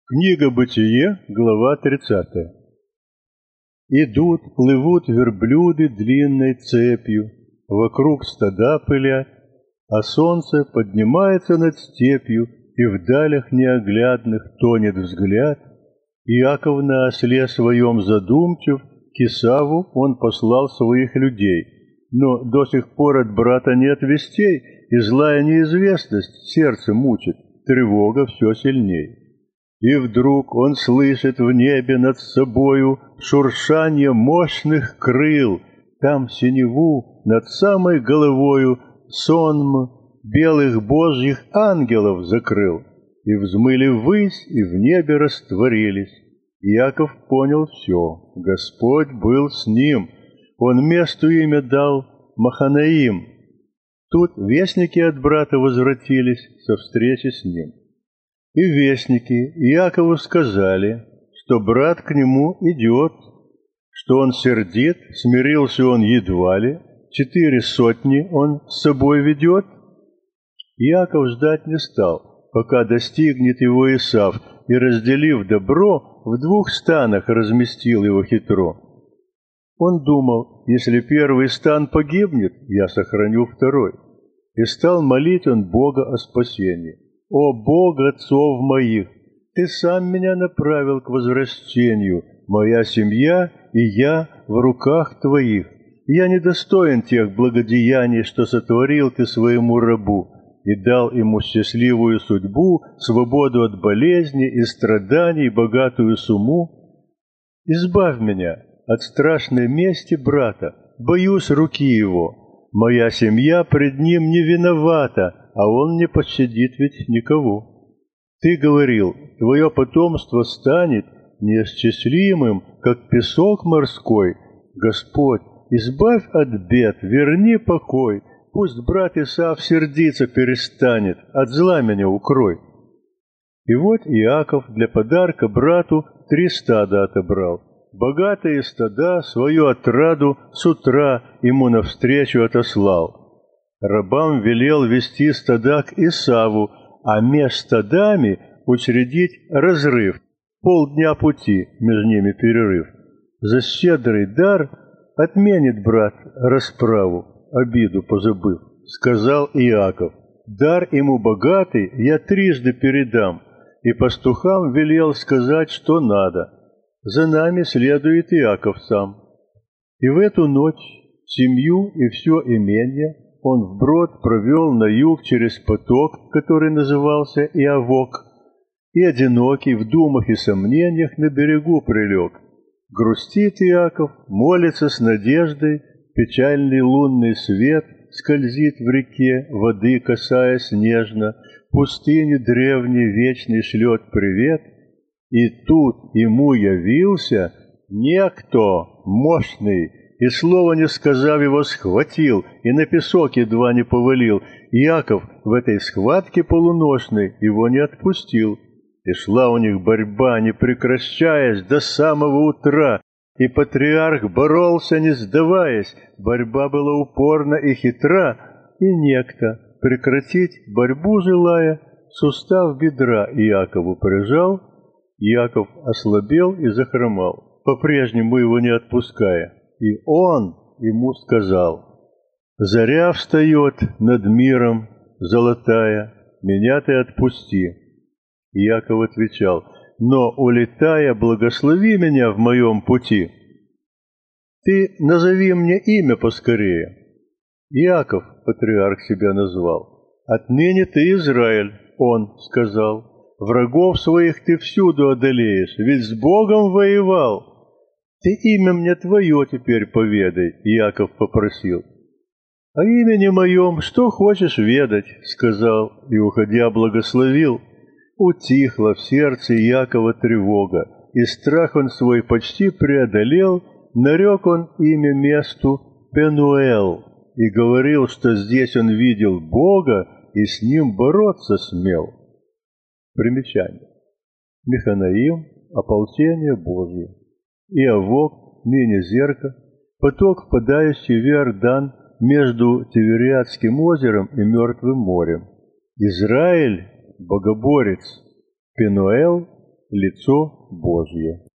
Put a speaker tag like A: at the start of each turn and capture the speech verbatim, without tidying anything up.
A: Книга Бытие, глава тридцатая. Идут, плывут верблюды длинной цепью, вокруг стада пылят, а солнце поднимается над степью, и в далях неоглядных тонет взгляд. Иаков на осле своем задумчив, к Исаву он послал своих людей, но до сих пор от брата нет вестей, и злая неизвестность сердце мучит, тревога все сильней. И вдруг он слышит в небе над собою шуршание мощных крыл, там синеву над самой головою сонм белых божьих ангелов закрыл, и взмыли ввысь, и в небе растворились. Иаков понял все, Господь был с ним, он месту имя дал Маханаим. Тут вестники от брата возвратились со встречи с ним. И вестники Иакову сказали, что брат к нему идет, что он сердит, смирился он едва ли, четыре сотни он с собой ведет. Иаков ждать не стал, пока достигнет его Исав, и, разделив добро, в двух станах разместил его хитро. Он думал, если первый стан погибнет, я сохраню второй. И стал молить он Бога о спасении. «О Бог отцов моих, Ты сам меня направил к возвращению, моя семья и я в руках Твоих. Я недостоин тех благодеяний, что сотворил Ты своему рабу, и дал ему счастливую судьбу, свободу от болезни и страданий, богатую сумму. Избавь меня от страшной мести брата, боюсь руки его. Моя семья пред ним не виновата, а он не пощадит ведь никого. Ты говорил, твое потомство станет неисчислимым, как песок морской. Господь, избавь от бед, верни покой. Пусть брат Исав сердиться перестанет, от зла меня укрой. И вот Иаков для подарка брату три стада отобрал. Богатые стада свою отраду с утра ему навстречу отослал. Рабам велел вести стада к Исаву, а меж стадами учредить разрыв, полдня пути, между ними перерыв. За щедрый дар отменит брат расправу, обиду позабыв, сказал Иаков. Дар ему богатый я трижды передам, и пастухам велел сказать, что надо. За нами следует Иаков сам. И в эту ночь семью и все имение он вброд провел на юг через поток, который назывался Иавок, и одинокий в думах и сомнениях на берегу прилег. Грустит Иаков, молится с надеждой, печальный лунный свет скользит в реке, воды касаясь нежно, пустыне древней вечный шлет привет, и тут ему явился некто мощный, и слова не сказав его схватил, и на песок едва не повалил. Иаков в этой схватке полуношной его не отпустил. И шла у них борьба, не прекращаясь, до самого утра, и патриарх боролся, не сдаваясь, борьба была упорна и хитра, и некто, прекратить борьбу желая, сустав бедра Иакову прижал, Иаков ослабел и захромал, по-прежнему его не отпуская. И он ему сказал: «Заря встает над миром золотая, меня ты отпусти». Иаков отвечал: «Но, улетая, благослови меня в моем пути. Ты назови мне имя поскорее». Иаков, патриарх, себя назвал. «Отныне ты Израиль», он сказал, «врагов своих ты всюду одолеешь, ведь с Богом воевал». «Ты имя мне твое теперь поведай», — Иаков попросил. «О имени моем что хочешь ведать», — сказал, и, уходя, благословил. Утихла в сердце Иакова тревога, и страх он свой почти преодолел, нарек он имя месту Пенуэл, и говорил, что здесь он видел Бога и с ним бороться смел. Примечание. Маханаим — ополчение Божье. Иавок, ныне Зерка, поток, впадающий в Иордан между Тивериадским озером и Мертвым морем. Израиль — богоборец, Пенуэл лицо Божье.